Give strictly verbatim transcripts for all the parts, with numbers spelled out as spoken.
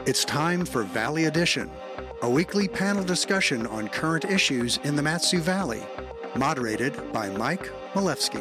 It's time for Valley Edition, a weekly panel discussion on current issues in the Mat-Su Valley, moderated by Mike Malefsky.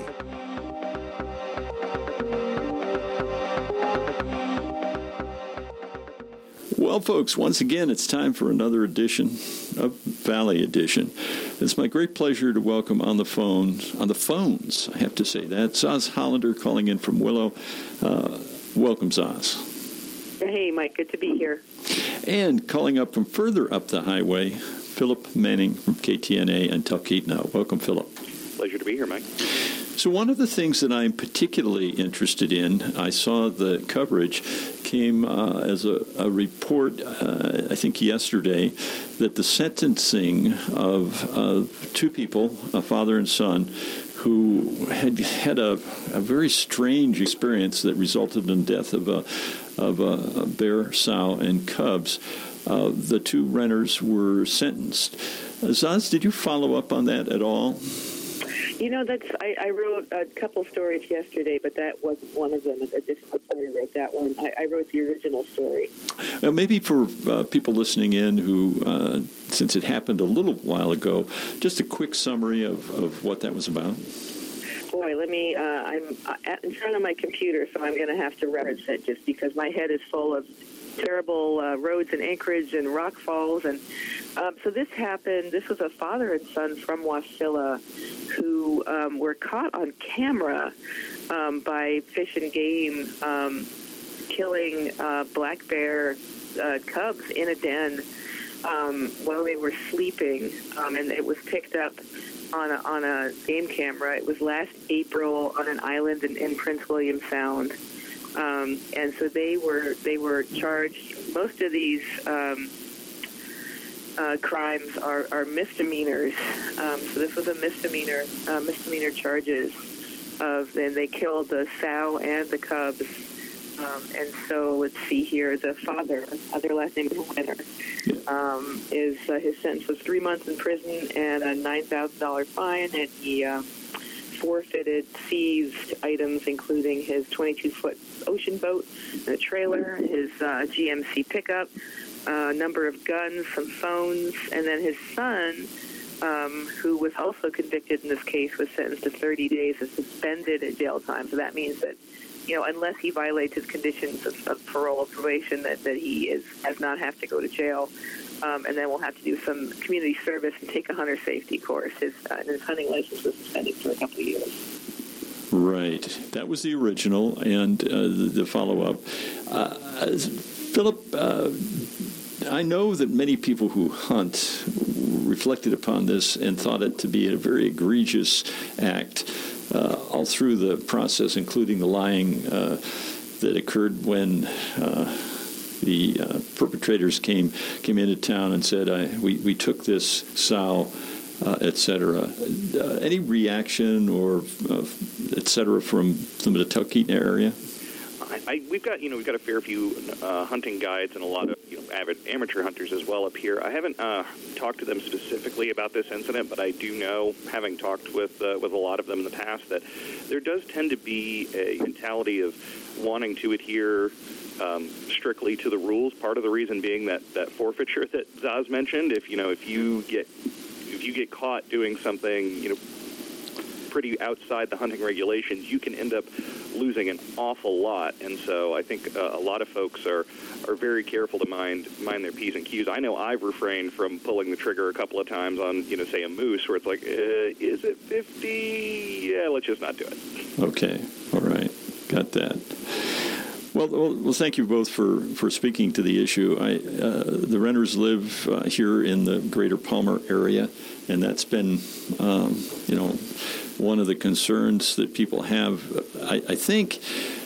Well, folks, once again, it's time for another edition of Valley Edition. It's my great pleasure to welcome on the phone, on the phones, I have to say that, Zaz Hollander calling in from Willow. Uh, welcome, Zaz. Hey, Mike, good to be here. And calling up from further up the highway, Philip Manning from K T N A and Talkeetna. Welcome, Philip. Pleasure to be here, Mike. So one of the things that I'm particularly interested in, I saw the coverage, came uh, as a, a report, uh, I think yesterday, that the sentencing of uh, two people, a father and son, who had had a, a very strange experience that resulted in the death of a, of a, a bear, sow, and cubs. Uh, the two renters were sentenced. Uh, Zaz, did you follow up on that at all? You know, that's I, I wrote a couple stories yesterday, but that wasn't one of them. I just I wrote that one. I, I wrote the original story. Uh, maybe for uh, people listening in who, uh, since it happened a little while ago, just a quick summary of, of what that was about. Boy, let me, uh, I'm at, in front of my computer, so I'm going to have to reference it just because my head is full of terrible uh, roads in Anchorage and rock falls. And um, so this happened, this was a father and son from Wasilla who um, were caught on camera um, by Fish and Game um, killing uh, black bear uh, cubs in a den um, while they were sleeping. Um, and it was picked up on a, on a game camera. It was last April on an island in, in Prince William Sound. Um, and so they were they were charged. Most of these um, uh, crimes are, are misdemeanors. Um, so this was a misdemeanor, uh, misdemeanor charges of. Then they killed the sow and the cubs. Um, and so let's see here. The father, uh, their last name is Winner, um, is uh, his sentence was three months in prison and a nine thousand dollar fine, and he uh, forfeited seized items, including his twenty-two foot ocean boat, a trailer, his uh, G M C pickup, a number of guns, some phones, and then his son, um, who was also convicted in this case, was sentenced to thirty days of suspended jail time. So that means that, you know, unless he violates his conditions of, of parole or probation, that, that he is does not have to go to jail. Um, and then we'll have to do some community service and take a hunter safety course. His, uh, and his hunting license was suspended for a couple of years. Right. That was the original, and uh, the, the follow-up. Uh, Philip, uh, I know that many people who hunt reflected upon this and thought it to be a very egregious act uh, all through the process, including the lying uh, that occurred when uh, the uh, perpetrators came came into town and said, I, we, we took this sow, uh, et cetera. Uh, any reaction or uh, et cetera from some of the Talkeetna area? I, I, we've got, you know, we've got a fair few uh, hunting guides and a lot of, you know, avid amateur hunters as well up here. I haven't uh, talked to them specifically about this incident, but I do know, having talked with uh, with a lot of them in the past, that there does tend to be a mentality of wanting to adhere um, strictly to the rules. Part of the reason being that, that forfeiture that Zaz mentioned. If you know, if you get if you get caught doing something, you know, pretty outside the hunting regulations, you can end up losing an awful lot. And so I think uh, a lot of folks are, are very careful to mind mind their P's and Q's. I know I've refrained from pulling the trigger a couple of times on, you know, say a moose, where it's like, uh, is it fifty? Yeah, let's just not do it. Okay. All right. Got that. Well, well, well, thank you both for, for speaking to the issue. I, uh, the renters live uh, here in the greater Palmer area, and that's been, um, you know, one of the concerns that people have, I, I think,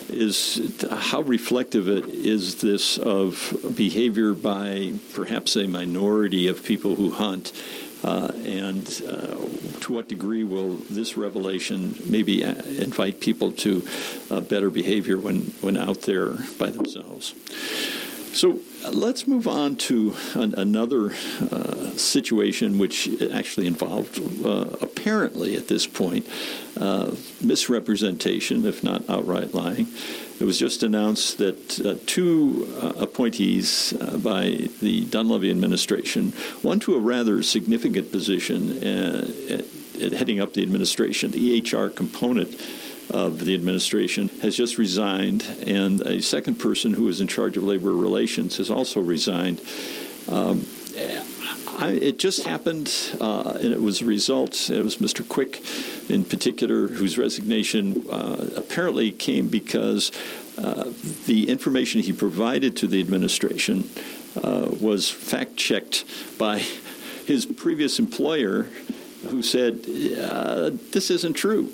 is how reflective it is this of behavior by perhaps a minority of people who hunt, uh, and uh, to what degree will this revelation maybe invite people to uh, better behavior when, when out there by themselves. So uh, let's move on to an, another uh, situation which actually involved uh, a apparently at this point uh, misrepresentation, if not outright lying. It was just announced that uh, two uh, appointees uh, by the Dunleavy administration, one to a rather significant position uh, at, at heading up the administration, the E H R component of the administration, has just resigned, and a second person who is in charge of labor relations has also resigned. Um, I, it just happened, uh, and it was a result. It was Mister Quick, in particular, whose resignation uh, apparently came because uh, the information he provided to the administration uh, was fact-checked by his previous employer, who said, uh, this isn't true.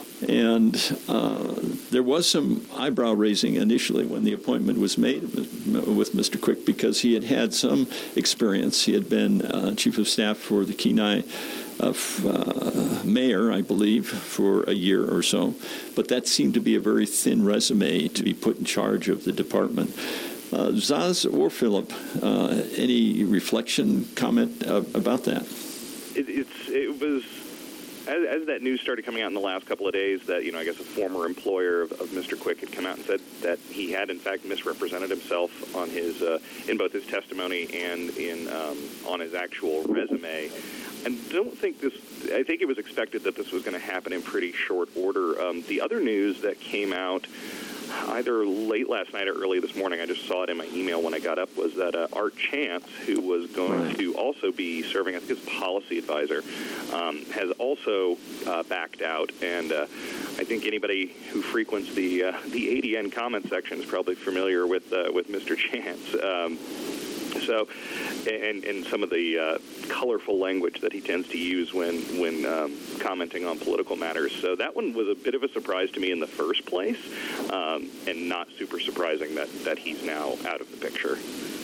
And uh, there was some eyebrow raising initially when the appointment was made with Mister Quick, because he had had some experience. He had been uh, chief of staff for the Kenai uh, f- uh, mayor, I believe, for a year or so. But that seemed to be a very thin resume to be put in charge of the department. Uh, Zaz or Philip, uh, any reflection, comment uh, about that? It, it's it was. As, as that news started coming out in the last couple of days, that, you know, I guess a former employer of, of Mister Quick had come out and said that he had, in fact, misrepresented himself on his, uh, in both his testimony and in um, on his actual resume. I don't think this, I think it was expected that this was going to happen in pretty short order. Um, the other news that came out either late last night or early this morning, I just saw it in my email when I got up, was that uh, Art Chance, who was going right. to also be serving, I think, as policy advisor, um, has also uh, backed out. And uh, I think anybody who frequents the uh, the A D N comment section is probably familiar with uh, with Mister Chance. Um, So, and, and some of the uh, colorful language that he tends to use when when um, commenting on political matters. So that one was a bit of a surprise to me in the first place, um, and not super surprising that, that he's now out of the picture.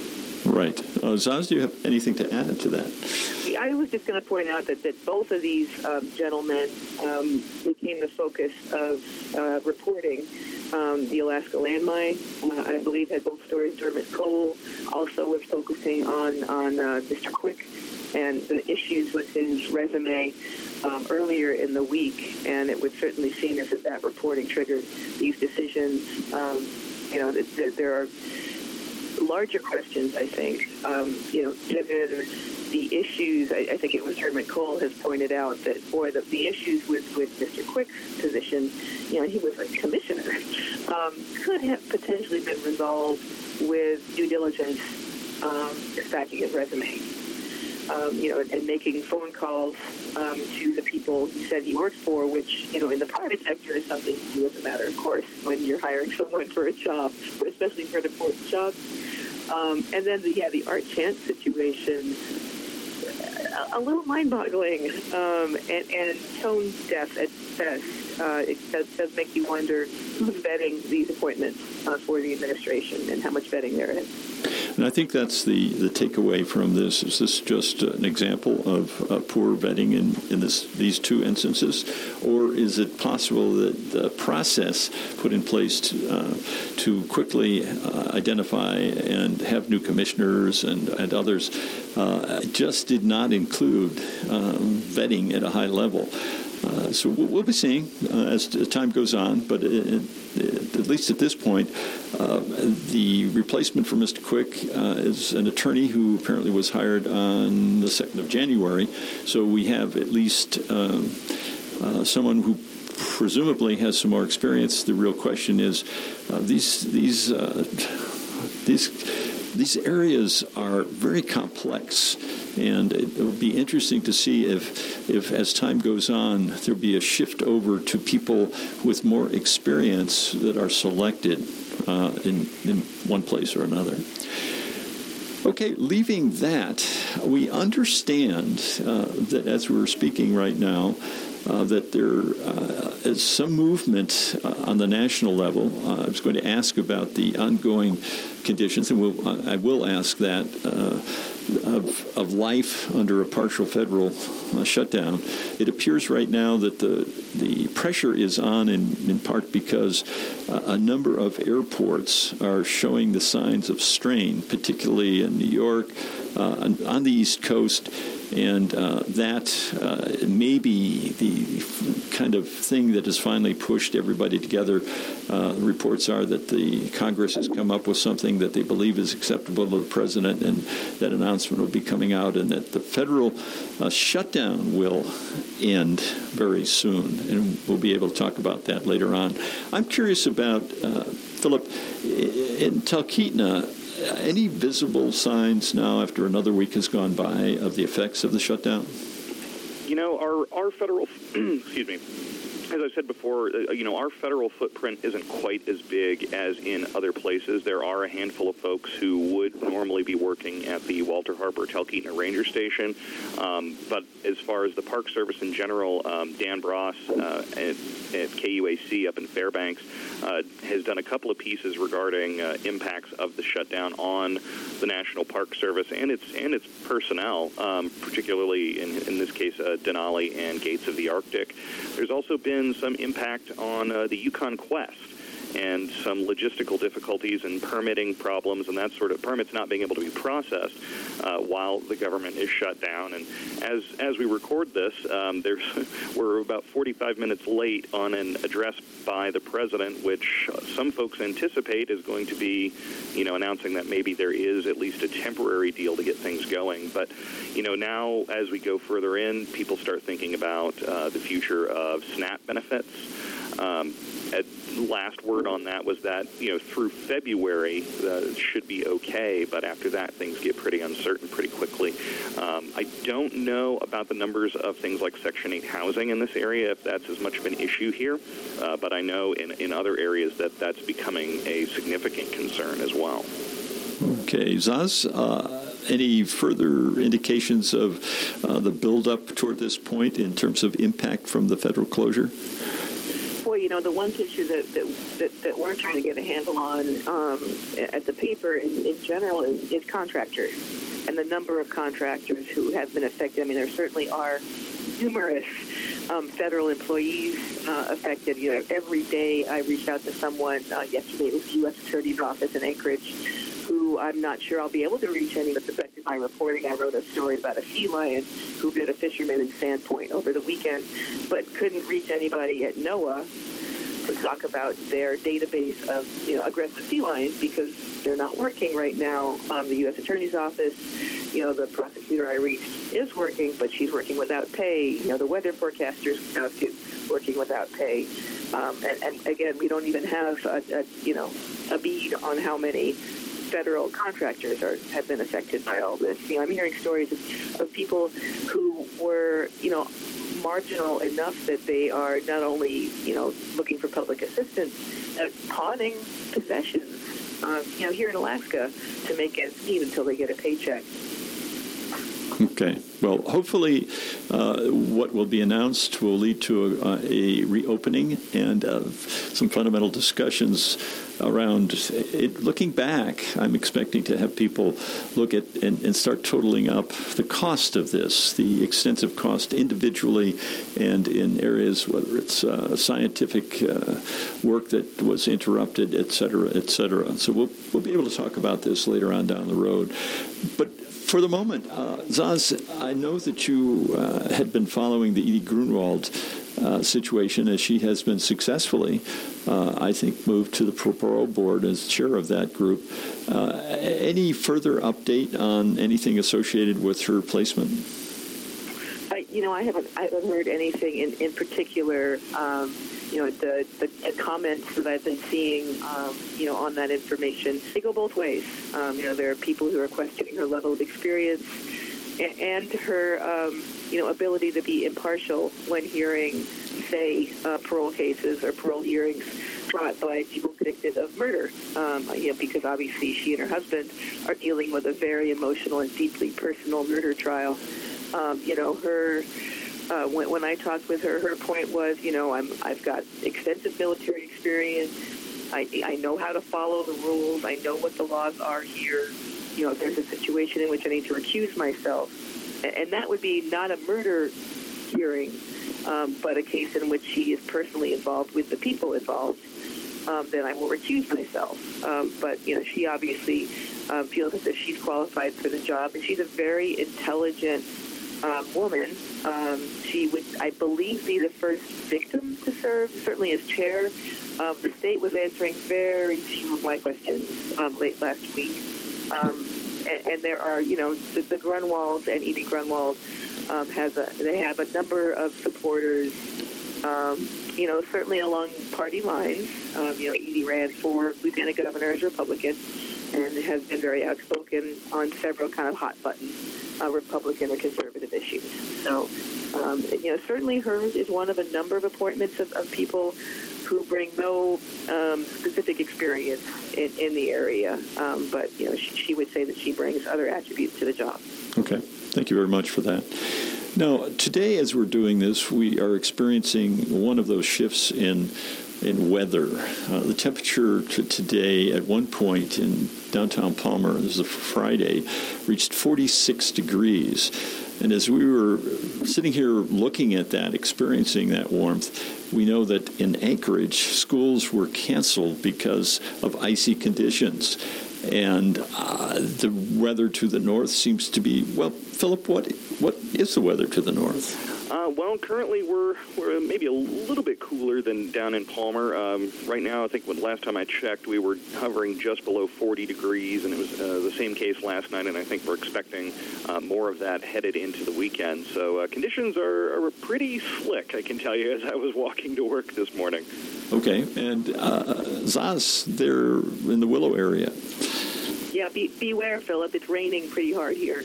Right. Uh, Zaz, do you have anything to add to that? I was just going to point out that, that both of these um, gentlemen um, became the focus of uh, reporting. Um, the Alaska landmine, uh, I believe, had both stories. Dermot Cole also was focusing on, on uh, Mister Quick and the issues with his resume um, earlier in the week, and it would certainly seem as if that reporting triggered these decisions. Um, you know, that, that there are larger questions, I think, um, you know, given the issues. I, I think it was Dermot Cole has pointed out that, boy, the, the issues with, with Mister Quick's position, you know, he was a commissioner, um, could have potentially been resolved with due diligence, um, stacking his resume, um, you know, and, and making phone calls um, to the people he said he worked for, which, you know, in the private sector is something to do as a matter of course when you're hiring someone for a job, but especially for an important job. Um, and then, the, yeah, the Art Chance situation, a, a little mind-boggling um, and, and tone-deaf at best. Uh, it does, does make you wonder who's vetting these appointments uh, for the administration and how much vetting there is. And I think that's the, the takeaway from this. Is this just an example of uh, poor vetting in, in this, these two instances? Or is it possible that the process put in place to, uh, to quickly uh, identify and have new commissioners and, and others uh, just did not include um, vetting at a high level? Uh, so we'll be seeing uh, as time goes on, but it, it, at least at this point, uh, the replacement for Mister Quick uh, is an attorney who apparently was hired on the second of January. So we have at least um, uh, someone who presumably has some more experience. The real question is uh, these these uh, these these areas are very complex. And it would be interesting to see if, if, as time goes on, there'll be a shift over to people with more experience that are selected uh, in, in one place or another. Okay, leaving that, we understand uh, that as we're speaking right now, Uh, that there uh, is some movement uh, on the national level. Uh, I was going to ask about the ongoing conditions, and we'll, I will ask that, uh, of, of life under a partial federal uh, shutdown. It appears right now that the, the pressure is on in, in part because uh, a number of airports are showing the signs of strain, particularly in New York, uh, on, on the East Coast, And uh, that uh, may be the kind of thing that has finally pushed everybody together. Uh, reports are that the Congress has come up with something that they believe is acceptable to the president, and that announcement will be coming out, and that the federal uh, shutdown will end very soon. And we'll be able to talk about that later on. I'm curious about, uh, Philip, in Talkeetna, any visible signs now, after another week has gone by, of the effects of the shutdown? You know, our, our federal, excuse me, as I said before, uh, you know, our federal footprint isn't quite as big as in other places. There are a handful of folks who would normally be working at the Walter Harper Talkeetna Ranger Station. Um, but as far as the Park Service in general, um, Dan Bross uh, at, at K U A C up in Fairbanks uh, has done a couple of pieces regarding uh, impacts of the shutdown on the National Park Service and its and its personnel, um, particularly in, in this case uh, Denali and Gates of the Arctic. There's also been some impact on uh, the Yukon Quest and some logistical difficulties and permitting problems and that sort of permits not being able to be processed uh, while the government is shut down. And as as we record this, um, there's we're about forty-five minutes late on an address by the president, which some folks anticipate is going to be, you know, announcing that maybe there is at least a temporary deal to get things going. But, you know, now as we go further in, people start thinking about uh, the future of SNAP benefits. Um, at last word on that was that, you know, through February uh, should be okay, but after that things get pretty uncertain pretty quickly. Um, I don't know about the numbers of things like Section eight housing in this area, if that's as much of an issue here, uh, but I know in, in other areas that that's becoming a significant concern as well. Okay, Zaz, uh, any further indications of uh, the build-up toward this point in terms of impact from the federal closure? Boy, you know, the one issue that, that, that, that we're trying to get a handle on um, at the paper in, in general is, is contractors and the number of contractors who have been affected. I mean, there certainly are numerous um, federal employees uh, affected. You know, every day I reach out to someone. Uh, yesterday it was the U S Attorney's Office in Anchorage, who I'm not sure I'll be able to reach any that's affected by reporting. I wrote a story about a sea lion who bit a fisherman in Sandpoint over the weekend, but couldn't reach anybody at NOAA to talk about their database of, you know, aggressive sea lions because they're not working right now. Um, the U S Attorney's Office, you know, the prosecutor I reached is working, but she's working without pay. You know, the weather forecasters now too working without pay. Um, and, and again, we don't even have a, a you know a bead on how many federal contractors are have been affected by all this. You know, I'm hearing stories of, of people who were, you know, marginal enough that they are not only, you know, looking for public assistance, uh, pawning possessions, um, you know, here in Alaska to make ends meet until they get a paycheck. Okay. Well, hopefully uh, what will be announced will lead to a, a reopening and uh, some fundamental discussions around it. Looking back, I'm expecting to have people look at and, and start totaling up the cost of this, the extensive cost individually and in areas, whether it's uh, scientific uh, work that was interrupted, et cetera, et cetera. So we'll, we'll be able to talk about this later on down the road. But for the moment, uh, Zaz, I know that you uh, had been following the Edie Grunwald uh, situation as she has been successfully, uh, I think, moved to the parole board as chair of that group. Uh, any further update on anything associated with her placement? I, you know, I haven't, I haven't heard anything in, in particular. Um, you know, the, the, the comments that I've been seeing, um, you know, on that information, they go both ways. Um, you know, there are people who are questioning her level of experience and, and her, um, you know, ability to be impartial when hearing, say, uh, parole cases or parole hearings brought by people convicted of murder. Um, you know, because obviously she and her husband are dealing with a very emotional and deeply personal murder trial. Um, you know, her... Uh, when, when I talked with her, her point was, you know, I'm, I've got extensive military experience. I, I know how to follow the rules. I know what the laws are here. You know, if there's a situation in which I need to recuse myself, and, and that would be not a murder hearing, um, but a case in which she is personally involved with the people involved, um, then I will recuse myself. Um, but, you know, she obviously um, feels as if she's qualified for the job, and she's a very intelligent um, woman. Um, she would, I believe, be the first victim to serve, certainly as chair. Um, the state was answering very few of my questions um, late last week. Um, and, and there are, you know, the, the Grunwald and Edie Grunwald um, has a, they have a number of supporters, um, you know, certainly along party lines. Um, you know, Edie ran for lieutenant governor as Republican and has been very outspoken on several kind of hot-button uh, Republican or conservative issues. So, um, you know, certainly hers is one of a number of appointments of, of people who bring no um, specific experience in, in the area. Um, but, you know, she, she would say that she brings other attributes to the job. Okay. Thank you very much for that. Now, today as we're doing this, we are experiencing one of those shifts in in weather. Uh, the temperature to today at one point in downtown Palmer, this is a Friday, reached forty-six degrees. And as we were sitting here looking at that, experiencing that warmth, we know that in Anchorage, schools were canceled because of icy conditions. And uh, the weather to the north seems to be, well, Philip, what what is the weather to the north? Uh, well, currently we're we're maybe a little bit cooler than down in Palmer. Um, right now, I think when last time I checked, we were hovering just below forty degrees, and it was uh, the same case last night, and I think we're expecting uh, more of that headed into the weekend. So uh, conditions are, are pretty slick, I can tell you, as I was walking to work this morning. Okay, and uh, Zaz, they're in the Willow area. Yeah, be, beware, Philip. It's raining pretty hard here.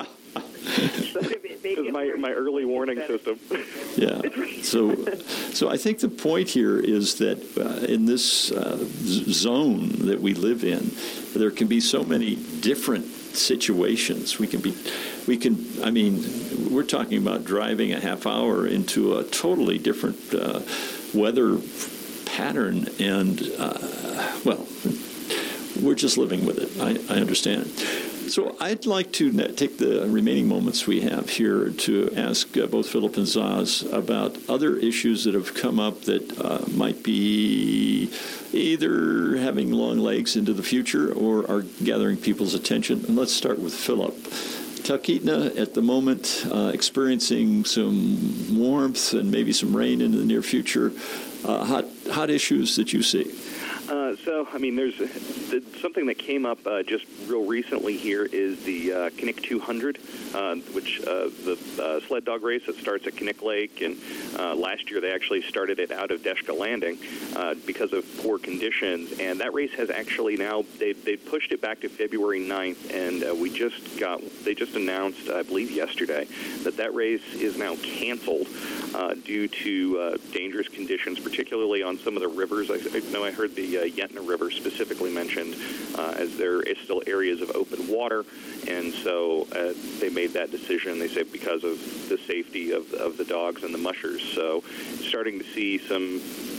So Because my, my early warning system. Yeah. So, so I think the point here is that uh, in this uh, z- zone that we live in, there can be so many different situations. We can be, we can. I mean, we're talking about driving a half hour into a totally different uh, weather pattern, and uh, well, we're just living with it. I, I understand. So I'd like to take the remaining moments we have here to ask uh, both Philip and Zaz about other issues that have come up that uh, might be either having long legs into the future or are gathering people's attention. And let's start with Philip. Talkeetna, at the moment, uh, experiencing some warmth and maybe some rain in the near future. Uh, hot, hot issues that you see. Uh, so, I mean, there's the, something that came up uh, just real recently here is the uh, Knik two hundred, uh, which uh, the uh, sled dog race that starts at Knik Lake, and uh, last year they actually started it out of Deshka Landing uh, because of poor conditions, and that race has actually now, they they pushed it back to February ninth, and uh, we just got, they just announced, I believe yesterday, that that race is now canceled uh, due to uh, dangerous conditions, particularly on some of the rivers. I, I know I heard the uh, Yentna River specifically mentioned, uh, as there is still areas of open water, and so uh, they made that decision, they say, because of the safety of, of the dogs and the mushers. So starting to see some,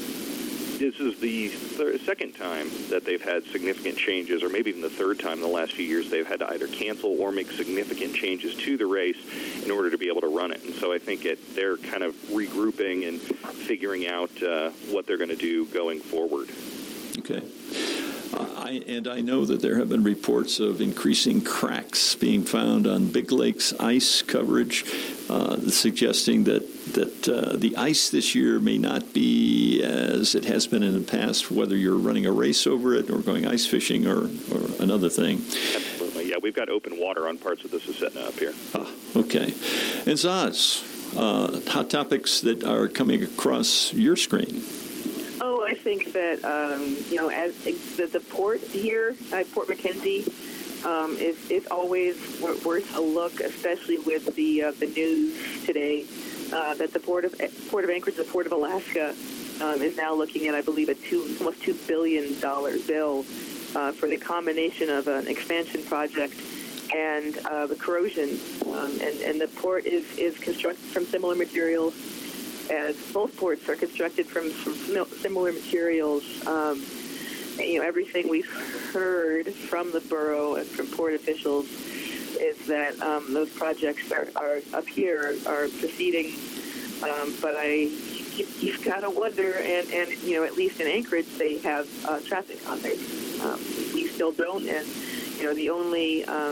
this is the third, second time that they've had significant changes, or maybe even the third time in the last few years they've had to either cancel or make significant changes to the race in order to be able to run it. And so I think it, they're kind of regrouping and figuring out uh, what they're going to do going forward. Okay. Uh, I, and I know that there have been reports of increasing cracks being found on Big Lake's ice coverage, uh, suggesting that, that uh, the ice this year may not be as it has been in the past, whether you're running a race over it or going ice fishing or, or another thing. Absolutely. Yeah, we've got open water on parts of the Susitna up here. Ah, okay. And Zaz, uh, hot topics that are coming across your screen. Oh, I think that, um, you know, as the, the port here, uh, Port McKenzie, um, is, is always worth a look, especially with the uh, the news today uh, that the Port of Port of Anchorage, the Port of Alaska, um, is now looking at, I believe, a two almost two billion dollar bill uh, for the combination of an expansion project and uh, the corrosion, um, and and the port is is constructed from similar materials. As both ports are constructed from, from similar materials, um, you know, everything we've heard from the borough and from port officials is that um, those projects are, are up here are proceeding. Um, but I, you, you've got to wonder, and, and you know, at least in Anchorage, they have uh, traffic on there. Um, we still don't, and you know, the only um,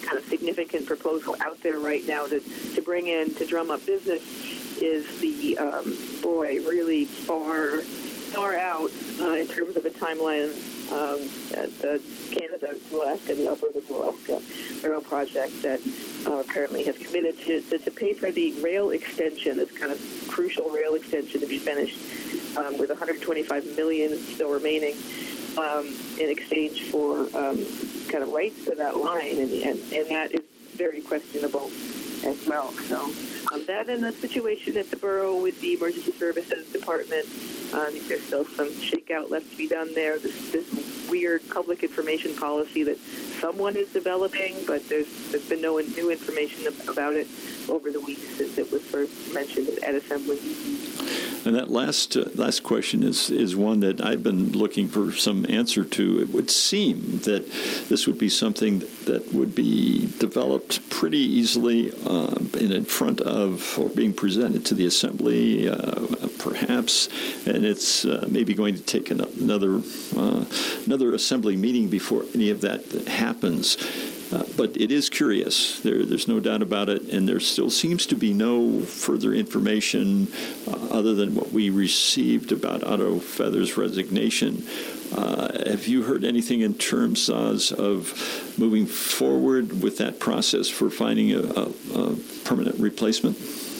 kind of significant proposal out there right now to, to bring in, to drum up business is the, um, boy, really far, far out uh, in terms of a timeline um, at the Canada to Alaska, the Alberta to Alaska rail project that uh, apparently has committed to, to, to pay for the rail extension, this kind of crucial rail extension to be finished um, with one hundred twenty-five million dollars still remaining um, in exchange for um, kind of rights to that line, and, and, and that is very questionable as well. So um, that and the situation at the borough with the emergency services department, uh, I think there's still some shakeout left to be done there. This, this weird public information policy that someone is developing, but there's there's been no new information about it over the weeks since it was first mentioned at Assembly. And that last uh, last question is, is one that I've been looking for some answer to. It would seem that this would be something that would be developed pretty easily uh, in, in front of or being presented to the Assembly, uh, perhaps, and it's uh, maybe going to take an, another uh, another Assembly meeting before any of that happens. Uh, but it is curious. There, there's no doubt about it, and there still seems to be no further information uh, other than what we received about Otto Feather's resignation. Uh, have you heard anything in terms, Oz, of moving forward with that process for finding a, a, a permanent replacement?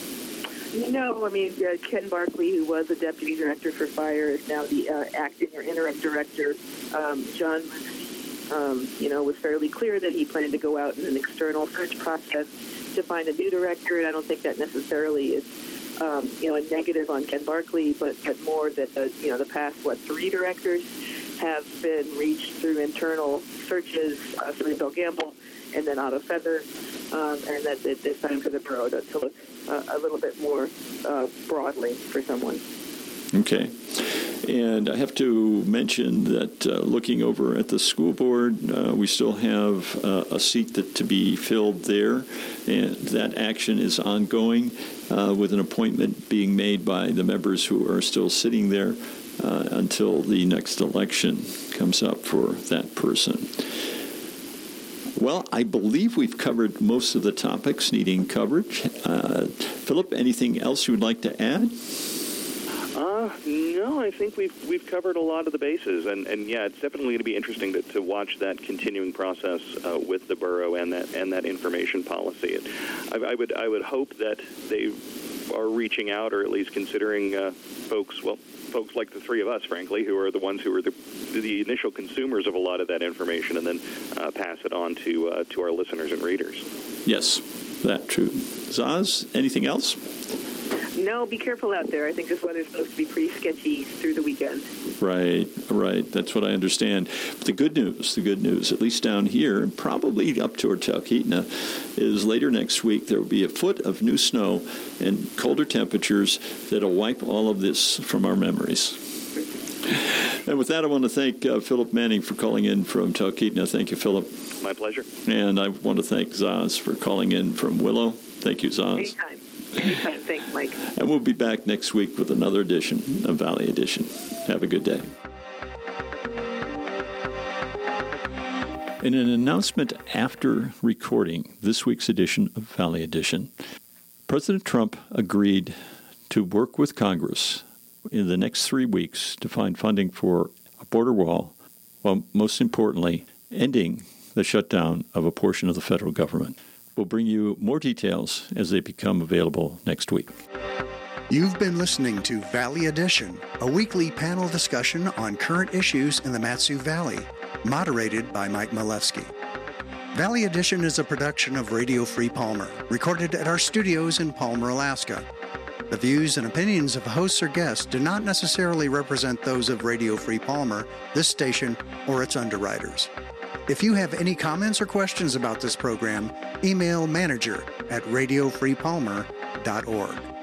No, I mean, uh, Ken Barkley, who was a deputy director for fire, is now the uh, acting or interim director. Um, John Um, you know, was fairly clear that he planned to go out in an external search process to find a new director, and I don't think that necessarily is, um, you know, a negative on Ken Barkley, but, but more that, the, you know, the past, what, three directors have been reached through internal searches, uh, through Bill Gamble and then Otto Feather, um, and that it, it's time for the borough to, to look uh, a little bit more uh, broadly for someone. Okay. And I have to mention that uh, looking over at the school board, uh, we still have uh, a seat that, to be filled there, and that action is ongoing uh, with an appointment being made by the members who are still sitting there uh, until the next election comes up for that person. Well, I believe we've covered most of the topics needing coverage. Uh, Philip, anything else you would like to add? Uh, no, I think we've we've covered a lot of the bases, and, and yeah, it's definitely going to be interesting to, to watch that continuing process uh, with the borough and that and that information policy. And I, I would I would hope that they are reaching out, or at least considering uh, folks, well, folks like the three of us, frankly, who are the ones who are the the initial consumers of a lot of that information, and then uh, pass it on to uh, to our listeners and readers. Yes, that's true. Zaz, anything else? No, be careful out there. I think this weather's supposed to be pretty sketchy through the weekend. Right, right. That's what I understand. But the good news, the good news, at least down here, and probably up toward Talkeetna, is later next week there will be a foot of new snow and colder temperatures that will wipe all of this from our memories. And with that, I want to thank uh, Philip Manning for calling in from Talkeetna. Thank you, Philip. My pleasure. And I want to thank Zaz for calling in from Willow. Thank you, Zaz. Anytime. Anytime. Thanks, Mike. And we'll be back next week with another edition of Valley Edition. Have a good day. In an announcement after recording this week's edition of Valley Edition, President Trump agreed to work with Congress in the next three weeks to find funding for a border wall, while most importantly, ending the shutdown of a portion of the federal government. We'll bring you more details as they become available next week. You've been listening to Valley Edition, a weekly panel discussion on current issues in the Mat-Su Valley, moderated by Mike Milewski. Valley Edition is a production of Radio Free Palmer, recorded at our studios in Palmer, Alaska. The views and opinions of hosts or guests do not necessarily represent those of Radio Free Palmer, this station, or its underwriters. If you have any comments or questions about this program, email manager at radio free palmer dot org.